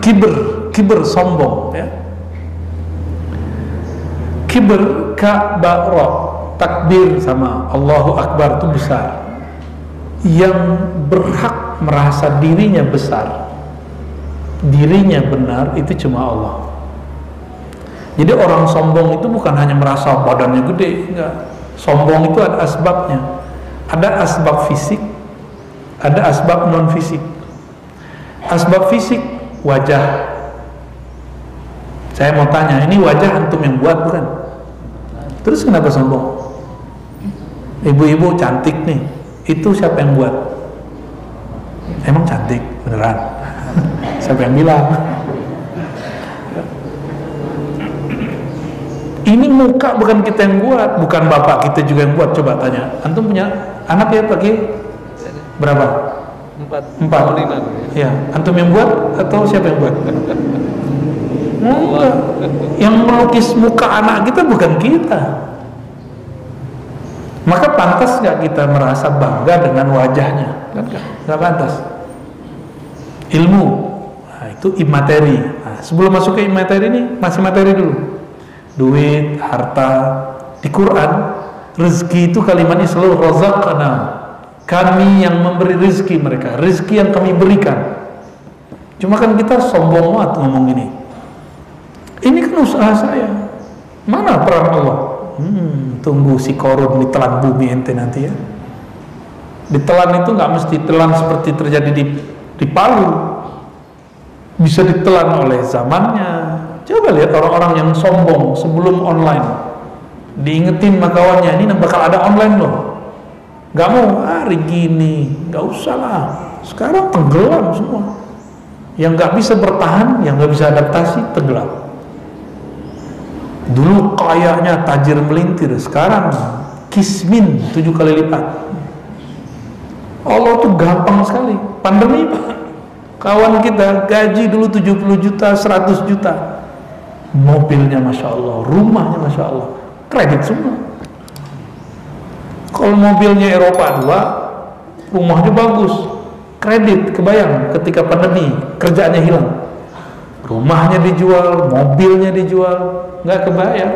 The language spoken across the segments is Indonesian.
Kibr sombong, ya. Kibr kabara, takbir sama Allahu Akbar itu besar. Yang berhak merasa dirinya besar, dirinya benar, itu cuma Allah. Jadi orang sombong itu bukan hanya merasa badannya gede, enggak. Sombong itu ada asbabnya. Ada asbab fisik, ada asbab non fisik. Asbab fisik, wajah. Saya mau tanya, ini wajah antum yang buat bukan? Terus kenapa sombong? Ibu-ibu cantik nih, itu siapa yang buat? Emang cantik beneran? Siapa yang bilang? Ini muka bukan kita yang buat, bukan bapak kita juga yang buat. Coba tanya, antum punya anak ya Pak Ki? Berapa? 4. Ya, antum yang buat atau siapa yang buat? Enggak. Yang melukis muka anak kita bukan kita. Maka pantas nggak kita merasa bangga dengan wajahnya? Kan nggak pantas. Ilmu, nah, itu imateri. Nah, sebelum masuk ke imateri ini, masih materi dulu. Duit, harta. Di Quran, rezeki itu kalimatnya selalu razaqna. Kami yang memberi rezeki mereka, rezeki yang kami berikan. Cuma kan kita sombong banget ngomong ini. Ini kan usaha saya. Mana peran Allah? Tunggu si korun ditelan bumi ente nanti ya. Ditelan itu nggak mesti telan seperti terjadi di Palu. Bisa ditelan oleh zamannya. Coba lihat orang-orang yang sombong sebelum online, diingetin sama kawannya, ini bakal ada online loh. Gak mau, hari gini, gak usah lah. Sekarang tenggelam semua. Yang gak bisa bertahan, yang gak bisa adaptasi, tenggelam. Dulu kayaknya tajir melintir, sekarang kismin 7 kali lipat. Allah tuh gampang sekali. Pandemi Pak, kawan kita gaji dulu 70 juta, 100 juta. Mobilnya Masya Allah, rumahnya Masya Allah, kredit semua. Kalau mobilnya Eropa 2, rumahnya bagus, kredit, kebayang ketika pandemi, kerjaannya hilang, rumahnya dijual, mobilnya dijual, nggak kebayang.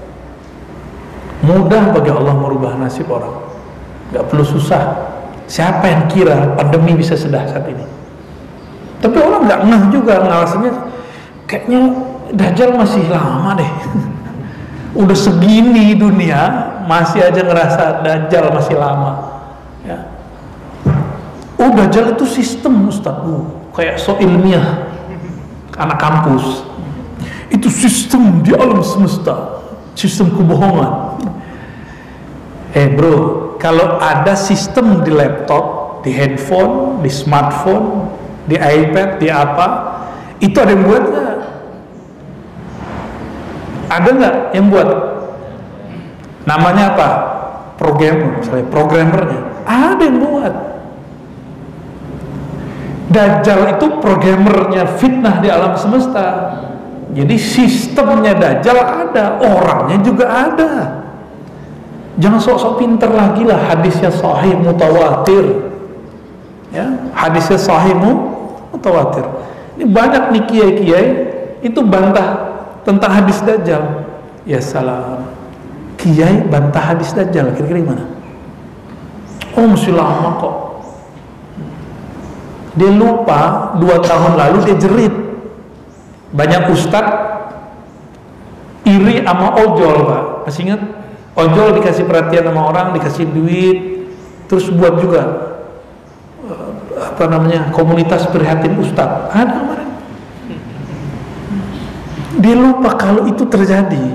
Mudah bagi Allah merubah nasib orang, nggak perlu susah. Siapa yang kira pandemi bisa sedahsyat ini? Tapi orang nggak ngeh juga, ngalasannya kayaknya Dajjal masih lama deh. Udah segini dunia masih aja ngerasa Dajjal masih lama ya. Oh Dajjal itu sistem Ustaz, kayak so ilmiah anak kampus. Itu sistem di alam semesta, sistem kebohongan. Bro, kalau ada sistem di laptop, di handphone, di smartphone, di iPad, di apa, itu ada yang buat nggak? Ada nggak yang buat? Namanya apa? Programmer, misalnya programmernya. Ada yang buat. Dajjal itu programmernya fitnah di alam semesta. Jadi sistemnya Dajjal ada, orangnya juga ada. Jangan sok-sok pinter lagi lah. Hadisnya sahih mutawatir. Ya, hadisnya sahih mutawatir. Ini banyak nih kiai-kiai itu bantah tentang hadis Dajjal. Ya salam, kiai bantah hadis Dajjal, kira-kira gimana? Oh masih lama kok. Dia lupa 2 tahun lalu dia jerit. Banyak ustadz iri sama ojol Pak. Masih ingat? Ojol dikasih perhatian sama orang, dikasih duit, terus buat juga apa namanya, komunitas prihatin ustadz. Ada kemarin. Dia lupa kalau itu terjadi.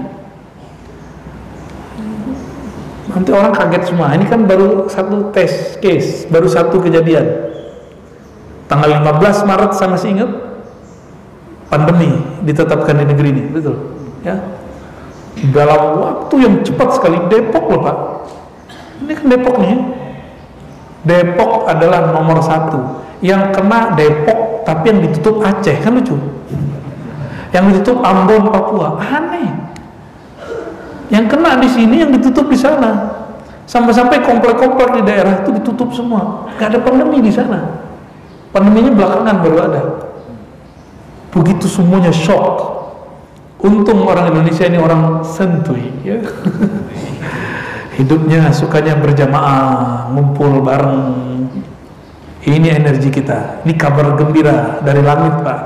Nanti orang kaget semua. Ini kan baru satu test case, baru satu kejadian. Tanggal 15 Maret saya masih ingat, pandemi ditetapkan di negeri ini, betul? Ya. Dalam waktu yang cepat sekali. Depok loh Pak. Ini kan Depok nih. Depok adalah nomor 1. Yang kena Depok, tapi yang ditutup Aceh, kan lucu. Yang ditutup Ambon, Papua, aneh. Yang kena di sini, yang ditutup di sana. Sampai-sampai komplek-komplek di daerah itu ditutup semua. Gak ada pandemi di sana. Pandeminya belakangan baru ada. begitu semuanya shock. Untung orang Indonesia ini orang santuy, ya. Hidupnya sukanya berjamaah, ngumpul bareng. Ini energi kita, ini kabar gembira dari langit, Pak.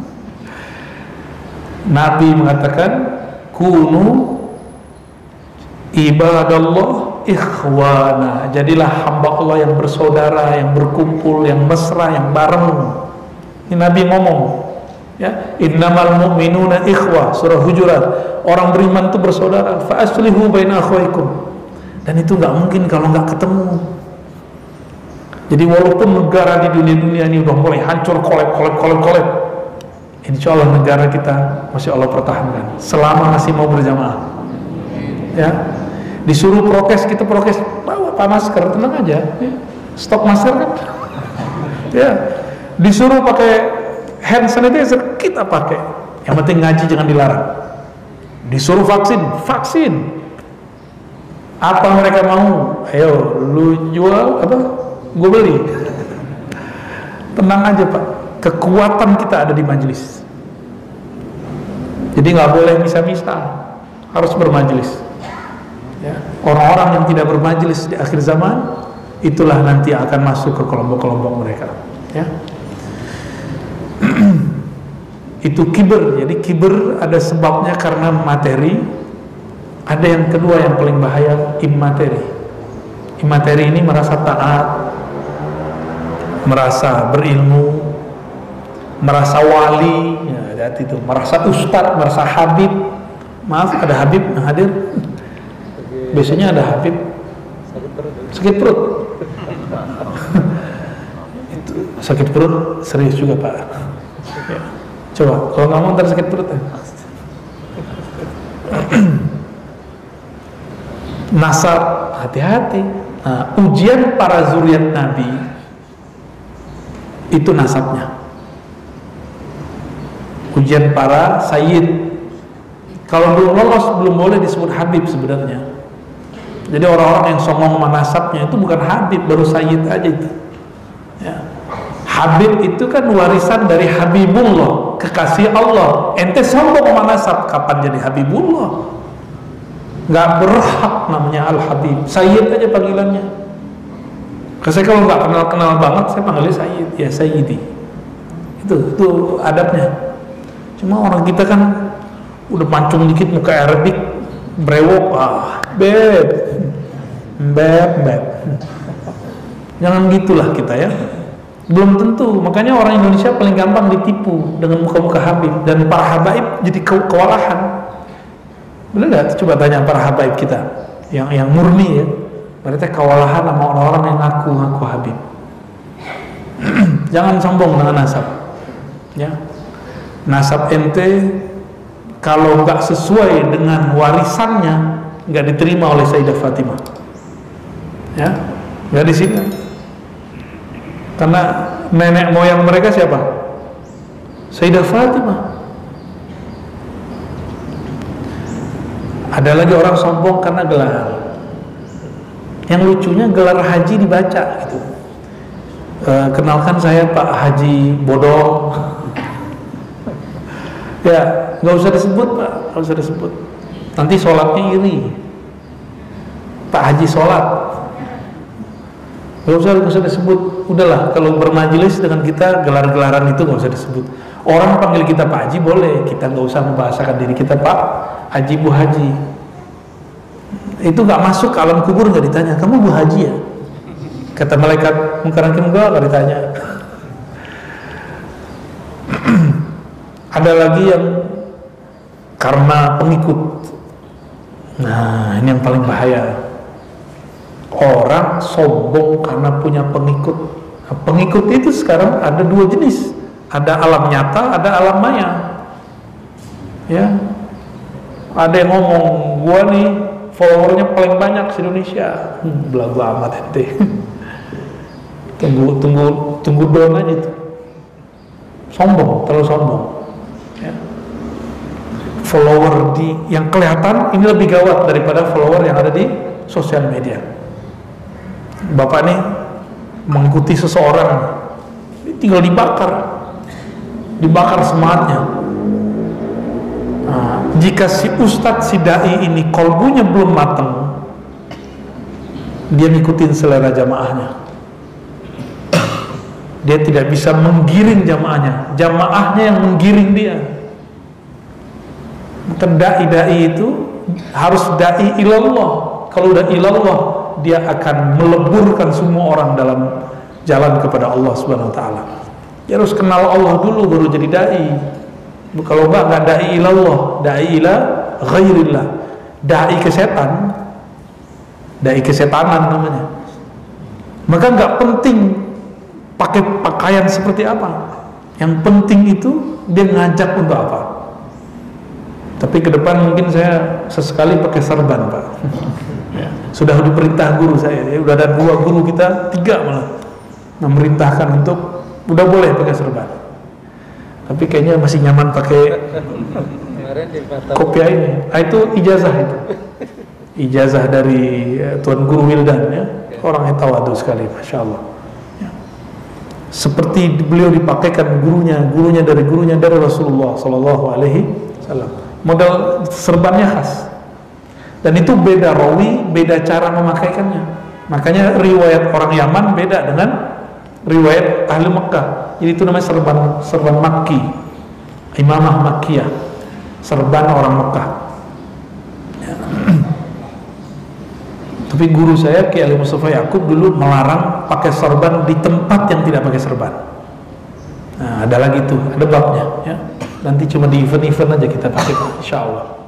Nabi mengatakan, kunu ibadallah ikhwana, jadilah hamba Allah yang bersaudara, yang berkumpul, yang mesra, yang bareng. Ini Nabi ngomong, ya, innamal mu'minuna ikhwah, surah Hujurat. Orang beriman itu bersaudara. Fa aslihu baina akhwaikum. Dan itu nggak mungkin kalau nggak ketemu. Jadi walaupun negara di dunia ini udah mulai hancur, kolep, insya Allah negara kita masih Allah pertahankan selama masih mau berjamaah. Ya, disuruh prokes, kita prokes, bawa masker, tenang aja, ya. Stok masker kan. Ya, disuruh pakai hand sanitizer, kita pakai. Yang penting ngaji jangan dilarang. Disuruh vaksin. Apa mereka mau? Ayo, lu jual apa? Gue beli. Tenang aja, Pak. Kekuatan kita ada di majelis. Jadi nggak boleh misa-misa, harus bermajelis. Ya. Orang-orang yang tidak bermajelis di akhir zaman, itulah nanti akan masuk ke kelompok-kelompok mereka. Ya. Itu kiber. Jadi kiber ada sebabnya karena materi. Ada yang kedua yang paling bahaya, immateri. Immateri ini merasa taat, merasa berilmu, merasa wali, ya, itu, merasa ustadz, merasa habib. Maaf, ada habib yang hadir. Biasanya ada habib sakit perut. Itu sakit perut serius juga, Pak. Ya. Coba kalau nggak mau ntar sakit perut ya. Nasab, hati-hati. Nah, ujian para zuriat Nabi itu nasabnya. Ujian para sayyid. Kalau belum lolos belum boleh disebut habib sebenarnya. Jadi orang-orang yang songong sama nasabnya itu bukan habib, baru sayyid aja itu. Ya. Habib itu kan warisan dari Habibullah, kekasih Allah. Ente sombong sama nasab, kapan jadi Habibullah? Nggak berhak namanya Al-Habib. Sayyid aja panggilannya. Saya kalau nggak kenal banget, saya panggilnya Sayyid, ya Sayyidi. Itu adabnya. Cuma orang kita kan udah pancung dikit muka Arabik, brewok, beb. Jangan gitulah kita ya. Belum tentu. Makanya orang Indonesia paling gampang ditipu dengan muka-muka Habib, dan para habaib jadi kewalahan. Benar nggak? Coba tanya para habaib kita yang murni ya. Mereka kewalahan sama orang-orang yang ngaku Habib. Jangan sombong dengan nasab. Ya, nasab ente kalau nggak sesuai dengan warisannya nggak diterima oleh Sayyidah Fatimah. Ya, nggak di sini. Karena nenek moyang mereka siapa? Sayyidah Fatimah. Ada lagi orang sombong karena gelar. Yang lucunya gelar haji dibaca gitu. Kenalkan saya Pak Haji Bodong. Ya, nggak usah disebut Pak, nggak usah disebut. Nanti sholatnya iri. Pak Haji sholat. Nggak usah disebut. Udahlah, kalau bermajelis dengan kita gelar-gelaran itu nggak usah disebut. Orang panggil kita Pak Haji boleh, kita nggak usah membahasakan diri kita Pak Haji, Bu Haji. Itu nggak masuk ke alam kubur, nggak ditanya kamu Bu Haji ya. Kata malaikat Munkar Nakir nggak ditanya. Ada lagi yang karena pengikut. Nah, ini yang paling bahaya. Orang sombong karena punya pengikut. Nah, pengikut itu sekarang ada dua jenis. Ada alam nyata, ada alam maya. Ya, ada yang ngomong, gua nih followernya paling banyak di Indonesia. Belagu amat ente. Tunggu doang aja tuh. Sombong, terlalu sombong. Ya. Follower yang kelihatan ini lebih gawat daripada follower yang ada di sosial media. Bapak nih mengikuti seseorang, tinggal dibakar. dibakar semangatnya. Nah, jika si ustadz, si dai ini kolbunya belum matang, dia ngikutin selera jamaahnya, dia tidak bisa menggiring jamaahnya, jamaahnya yang menggiring dia. Maka dai itu harus dai ilallah. Kalau udah ilallah, dia akan meleburkan semua orang dalam jalan kepada Allah Subhanahu wa taala. Dia harus kenal Allah dulu baru jadi dai. Kalau enggak dai ilallah, dai ila ghairillah, dai ke setan, dai kesetanan namanya. Maka enggak penting pakai pakaian seperti apa, yang penting itu dia ngajak untuk apa. Tapi ke depan mungkin saya sesekali pakai serban, Pak. Ya, sudah diperintah guru saya, ya, udah ada 2 guru kita, 3 malah memerintahkan untuk udah boleh pakai serban. Tapi kayaknya masih nyaman pakai kopiah ini. Itu ijazah itu. Ijazah dari Tuan Guru Wildan, ya. Orangnya tawadu sekali, Masya Allah. Ya. Seperti beliau dipakaikan gurunya dari Rasulullah Sallallahu Alaihi Wasallam. Model serbannya khas. Dan itu beda rawi, beda cara memakaikannya. Makanya riwayat orang Yaman beda dengan riwayat ahli Mekah. Jadi itu namanya serban Makki, imamah Makkiyah, serban orang Mekah. Ya. Tapi guru saya Kiai Ali Mustafa Yaqub dulu melarang pakai serban di tempat yang tidak pakai serban. Nah, ada lagi tuh, ada babnya. Ya. Nanti cuma di event-event aja kita pakai, insya Allah.